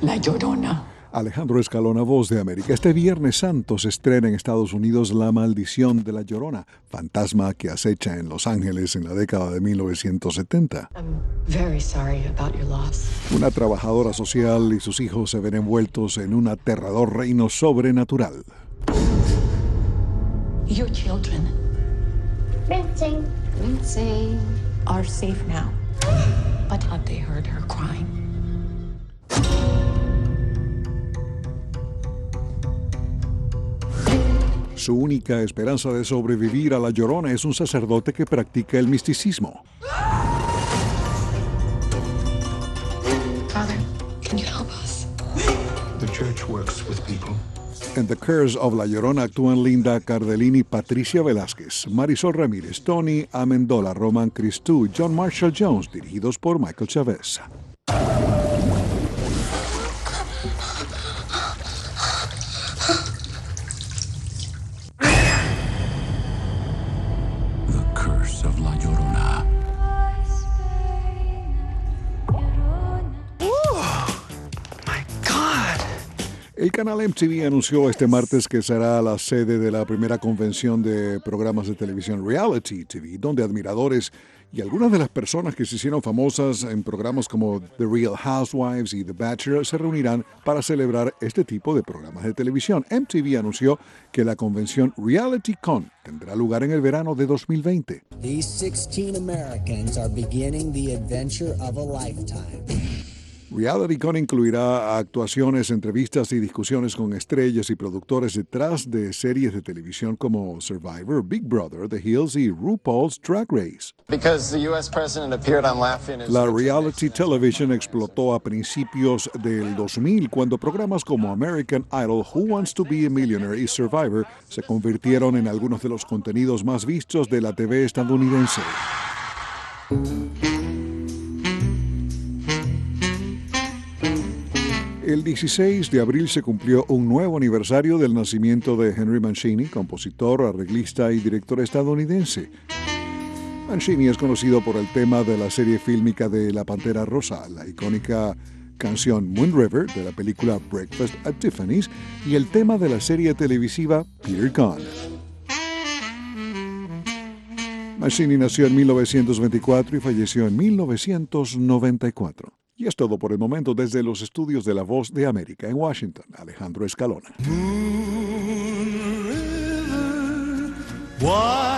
La Llorona. Alejandro Escalona, Voz de América. Este Viernes Santo se estrena en Estados Unidos La Maldición de la Llorona, fantasma que acecha en Los Ángeles en la década de 1970. I'm very sorry about your loss. Una trabajadora social y sus hijos se ven envueltos en un aterrador reino sobrenatural. Your children Rinsing. are safe now. But had they heard her crying? Su única esperanza de sobrevivir a la Llorona es un sacerdote que practica el misticismo. Father, can you help us? The church works with people. En The Curse of La Llorona actúan Linda Cardellini, Patricia Velázquez, Marisol Ramírez, Tony Amendola, Roman Cristú, John Marshall Jones, dirigidos por Michael Chavez. The Curse of La Llorona. El canal MTV anunció este martes que será la sede de la primera convención de programas de televisión Reality TV, donde admiradores y algunas de las personas que se hicieron famosas en programas como The Real Housewives y The Bachelor se reunirán para celebrar este tipo de programas de televisión. MTV anunció que la convención RealityCon tendrá lugar en el verano de 2020. These 16 Americans are beginning the adventure of a lifetime. RealityCon incluirá actuaciones, entrevistas y discusiones con estrellas y productores detrás de series de televisión como Survivor, Big Brother, The Hills y RuPaul's Drag Race. La reality television explotó a principios del 2000 cuando programas como American Idol, Who Wants to Be a Millionaire y Survivor se convirtieron en algunos de los contenidos más vistos de la TV estadounidense. El 16 de abril se cumplió un nuevo aniversario del nacimiento de Henry Mancini, compositor, arreglista y director estadounidense. Mancini es conocido por el tema de la serie fílmica de La Pantera Rosa, la icónica canción Moon River de la película Breakfast at Tiffany's y el tema de la serie televisiva Peter Gunn. Mancini nació en 1924 y falleció en 1994. Y es todo por el momento desde los estudios de La Voz de América en Washington. Alejandro Escalona. Moon River,